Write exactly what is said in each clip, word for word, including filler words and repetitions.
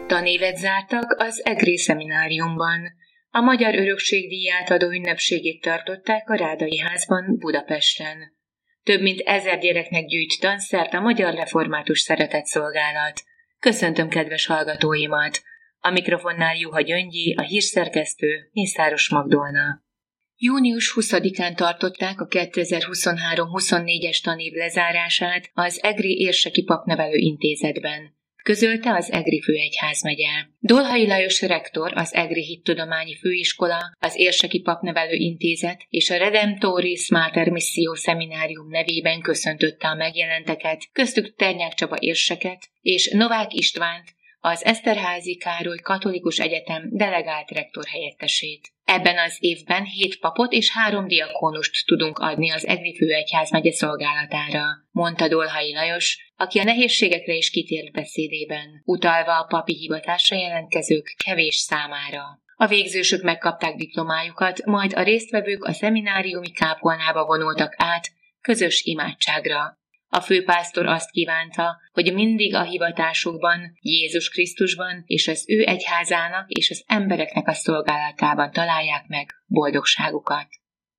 Tanévet zártak az egri szemináriumban. A Magyar Örökség-díj átadó ünnepségét tartották a Rádai Házban Budapesten. Több mint ezer gyereknek gyűjt tanszert a Magyar Református Szeretetszolgálat. Köszöntöm kedves hallgatóimat! A mikrofonnál Juha Gyöngyi, a hírszerkesztő Mészáros Magdolna. június huszadikán tartották a kétezer-huszonhárom huszonnégyes tanév lezárását az Egri Érseki Papnevelő Intézetben, közölte az Egri Főegyházmegye. Dolhai Lajos rektor, az Egri Hittudományi Főiskola, az Érseki Papnevelő Intézet és a Redemptoris Mater Missio Szeminárium nevében köszöntötte a megjelenteket, köztük Ternyák Csaba érseket és Novák Istvánt, az Eszterházy Károly Katolikus Egyetem delegált rektor helyettesét. Ebben az évben hét papot és három diakónust tudunk adni az Egri Főegyházmegye szolgálatára, mondta Dolhai Lajos, aki a nehézségekre is kitért beszédében, utalva a papi hivatásra jelentkezők kevés számára. A végzősök megkapták diplomájukat, majd a résztvevők a szemináriumi kápolnába vonultak át közös imádságra. A főpásztor azt kívánta, hogy mindig a hivatásukban, Jézus Krisztusban és az ő egyházának és az embereknek a szolgálatában találják meg boldogságukat.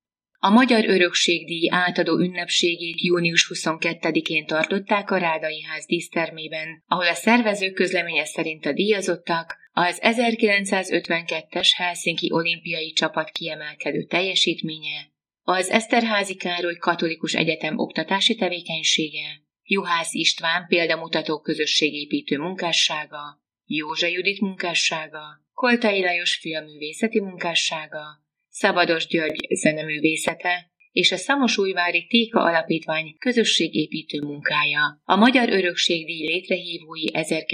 A Magyar Örökség-díj átadó ünnepségét június huszonkettedikén tartották a Rádai Ház dísztermében, ahol a szervezők közleménye szerint a díjazottak az ezerkilencszázötvenkettes Helsinki olimpiai csapat kiemelkedő teljesítménye, az Eszterházy Károly Katolikus Egyetem oktatási tevékenysége, Juhász István példamutató közösségépítő munkássága, Józsa Judit munkássága, Koltai Lajos filmművészeti munkássága, Szabados György zeneművészete és a Szamosújvári Téka Alapítvány közösségépítő munkája. A Magyar Örökség-díj létrehívói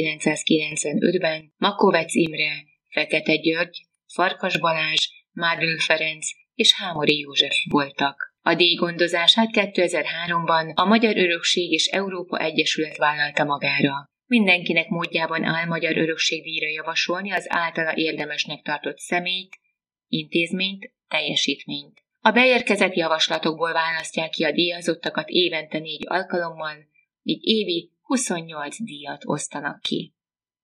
ezerkilencszázkilencvenötben Makovec Imre, Fekete György, Farkas Balázs, Mádl Ferenc és Hámori József voltak. A díj gondozását kétezer-háromban a Magyar Örökség és Európa Egyesület vállalta magára. Mindenkinek módjában áll Magyar Örökség-díjra javasolni az általa érdemesnek tartott személyt, intézményt, teljesítményt. A beérkezett javaslatokból választják ki a díjazottakat évente négy alkalommal, így évi huszonnyolc díjat osztanak ki.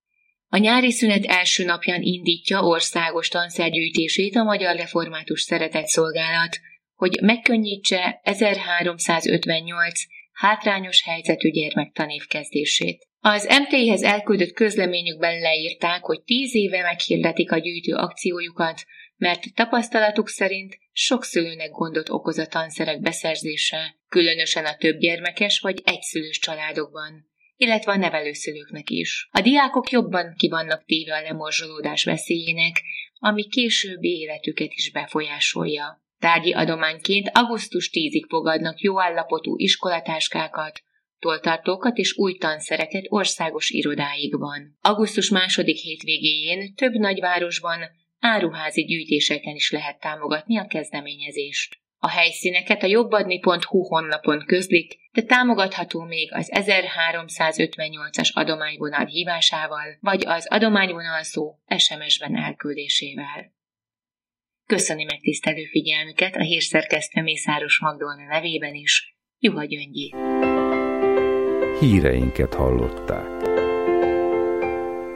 A nyári szünet első napján indítja országos tanszergyűjtését a Magyar Református Szeretetszolgálat, hogy megkönnyítse ezerháromszázötvennyolc hátrányos helyzetű gyermek tanévkezdését. Az em té i-hez elküldött közleményükben leírták, hogy tíz éve meghirdetik a gyűjtő akciójukat, mert tapasztalatuk szerint sok szülőnek gondot okoz a tanszerek beszerzése, különösen a többgyermekes vagy egyszülős családokban, illetve a nevelőszülőknek is. A diákok jobban ki vannak téve a lemorzsolódás veszélyének, ami későbbi életüket is befolyásolja. Tárgyi adományként augusztus tízedikéig fogadnak jó állapotú iskolatáskákat, tolltartókat és új tanszereket országos irodáikban. augusztus második hétvégéjén több nagyvárosban áruházi gyűjtéseken is lehet támogatni a kezdeményezést. A helyszíneket a jobbadni pont hu honlapon közlik, de támogatható még az ezerháromszázötvennyolcas adományvonal hívásával, vagy az adományvonal szó es em es-ben elküldésével. Köszöni megtisztelő figyelmüket a hírszerkesztő Mészáros Magdolna nevében is, Juha Gyöngyi. Híreinket hallották.